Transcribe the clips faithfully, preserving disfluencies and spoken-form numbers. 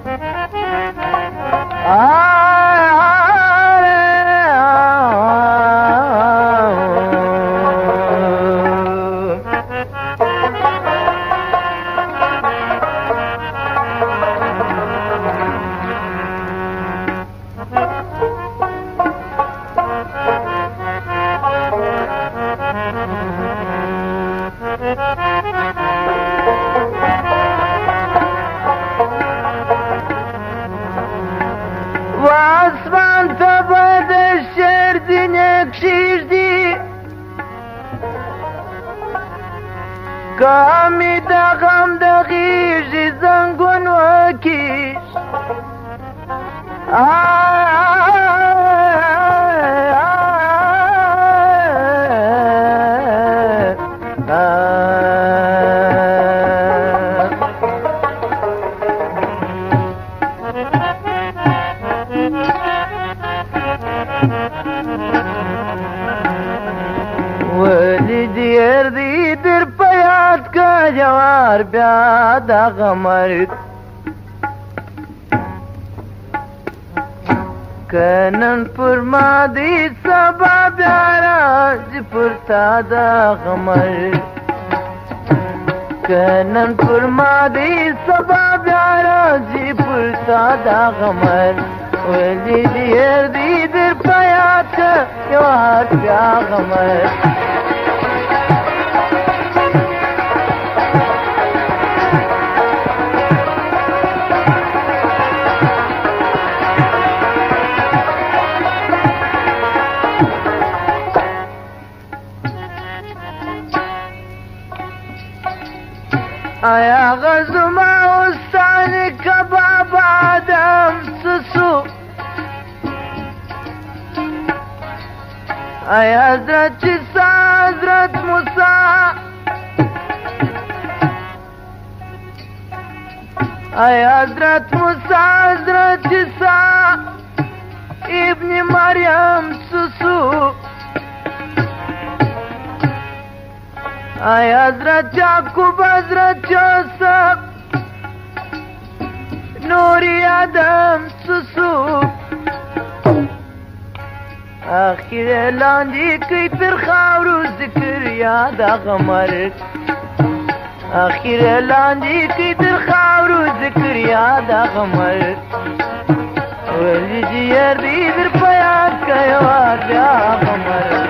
واسمان ته به د شعر ځینې کښېږدي که مې د غم د غېږې زنګون وکېږ ولې ډېر دي در په یاد که جوار بیا دغه مرګ که نن پر ما دی سبا بیا راځي پر تا دغه مرګ که نن پر ما دی سبا بیا راځي پر تا دغه مرګ ولې ډېر دي در په یاد که جوار بیا دغه مرګ آیا غزما استان کباب آدم سسو آیا حضرت چیسا حضرت موسیٰ آیا حضرت موسیٰ حضرت چیسا ابن مریم سسو آیا حضرت یعقوب حضرت یوسف نوری آدم سسو آخر اعلان دی کئی پر خاورو ذکر یاد آغا مرد آخر اعلان دی کئی پر خاورو ذکر یاد آغا مرد ولی جیر دی در پیاد کئیوار بیا آغا مرد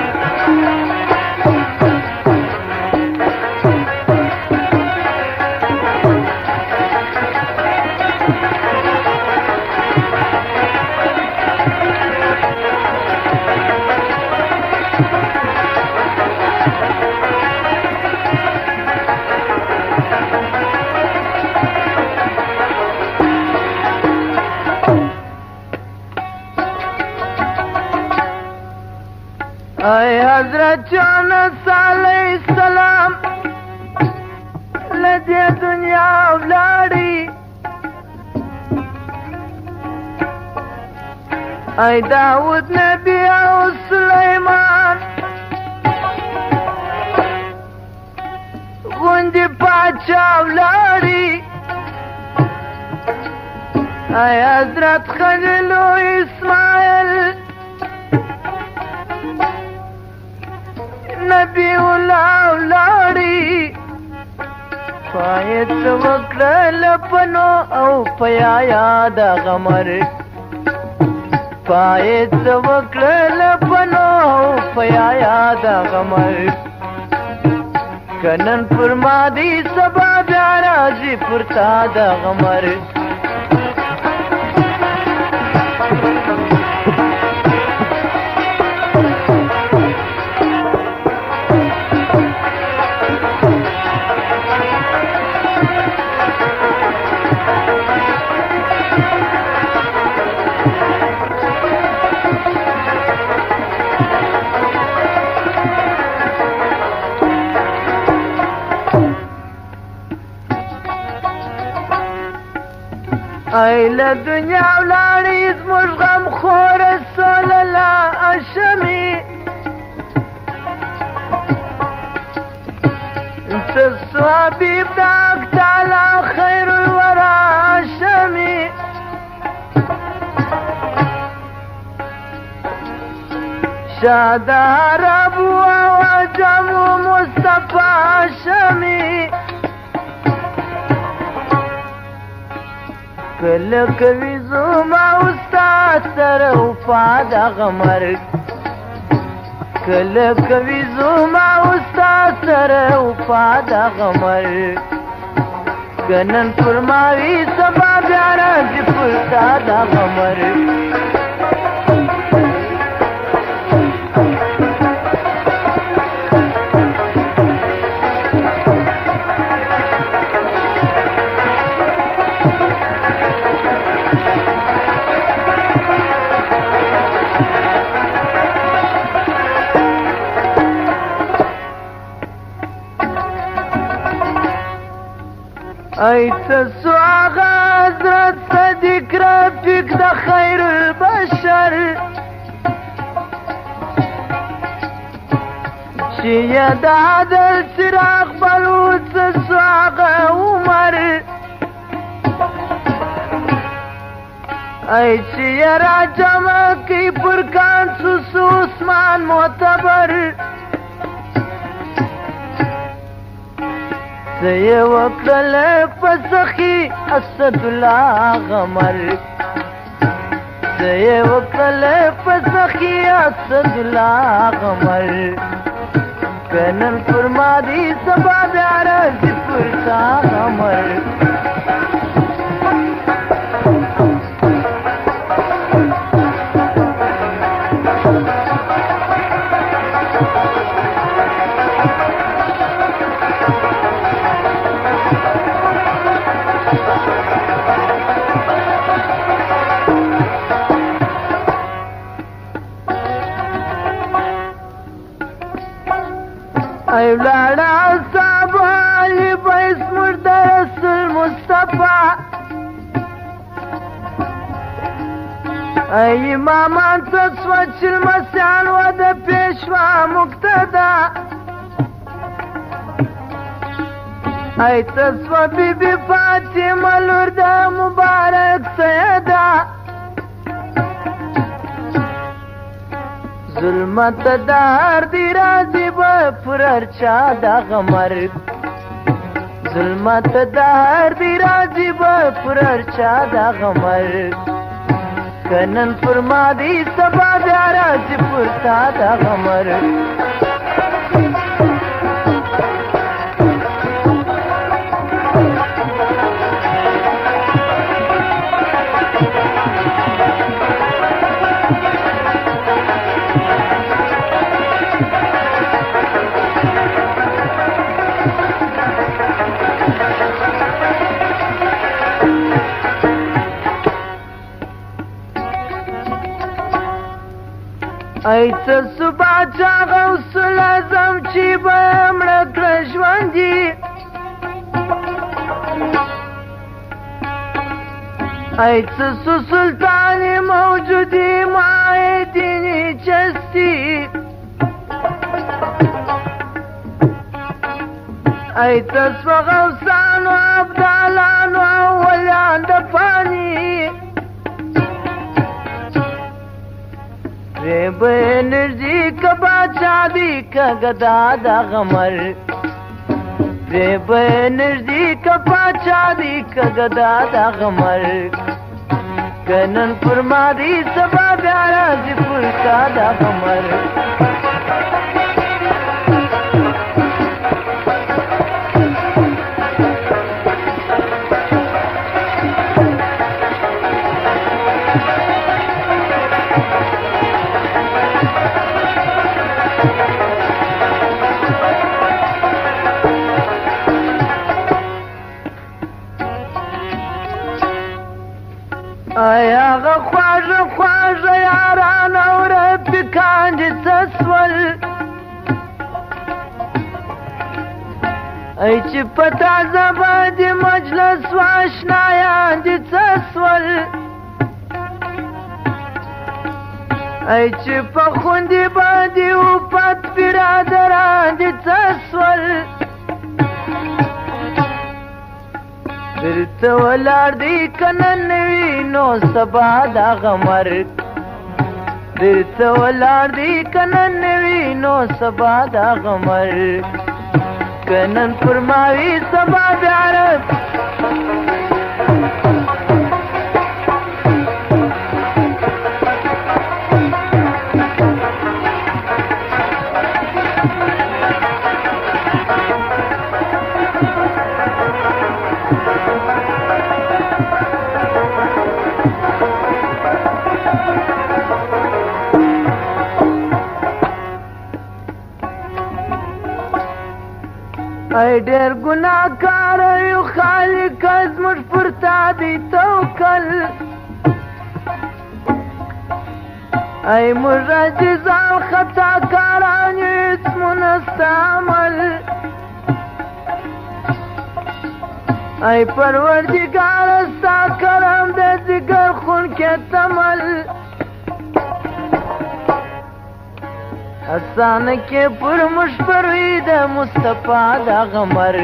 اے حضرت یونس علیہ السلام لدی دنیا ولاړی اے داود نبی او سلیمان غوندې پاچا ولاړی اے حضرت خلیل اسماعیل نبی الله ولاړی پایت وکړل پنو او پیا یاد غمر پایت وکړل پنو او پیا یاد غمر کنن پر ما دی سبا بیا راځي پر تا د غمر ای له دنیا ولاړې زموږ غم خوره سولله اشمي ته حبیب د حق تعالی خیر الورا اشمي شاد عرب و عجم و مصطفی شمی کله کوي زما استاد سره وفا دغه مرګ کله کوي زما استاد سره وفا دغه مرګ ګنن فرماوي سبا بیا راځي پر تا دغه مرګ ایتسو آغا حضرت صدیق رفیق دا خیر البشر چیه دا عدل چراغ بلوتسو آغا عمر ای چیه را جمع کی پرکان سوسو عثمان معتبر زه وکړل پسخي اسد الله غمر زه وکړل پسخي اسد الله غمر کنن فرما دي سبا بیا راځي پر تا غمر ای ولاړه اصحاب علي بیس مرد رسول مصطفی ای امامان تسوه چې لمسیان و د پیشوا مقتدا ای تسوه بی بی فاطمه لور د مبارک سیده ظلمت دار دی رازی با پرر چا دا غمر ظلمت دار دی رازی با پرر چا دا غمر کنن فرما دی سبا بیا رازی پر تا دا غمر ایت صبح چا غوث العظم چې به مړه کړه ژوندي ایت سو سلطان موجودی مای دینی چستی ایت سو غوثان و عبدالان و اولیان د پانی ریب انرژی کا باچا دی کا گدا دا غمر ریب انرژی کا باچا دی کا گدا دا غمر کنن فرما دی سبا بیارا زی پرکا دا غمر آیا غ خواږه خواږه یاران او رفیقان دې څه سول ای چې په تازه باندې مجلس و اشنایان دې څه سول ای چې په خوندې باندې وپت برادران دې څه سول بیرته ولاړ دی کنه نوي نو سبا دا غمر بیرته ولاړ دی که نن نه وي نو سبا دا غمر که نن پر ما وي سبا بیا رب ای ډېر ګناهکاره یو خالقه زموږ پر تا دی توکل ای موږ عاجزان خطاکاران یو اسمونه ستا عمل ای پروردګاره ستا کرم د ځګر خونکې تمل اسانه کې پر مشپروي د مصطفی دا غمر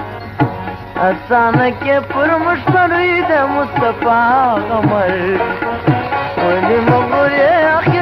اسانه کې پر مشپروي د مصطفی غمر ولې مغرور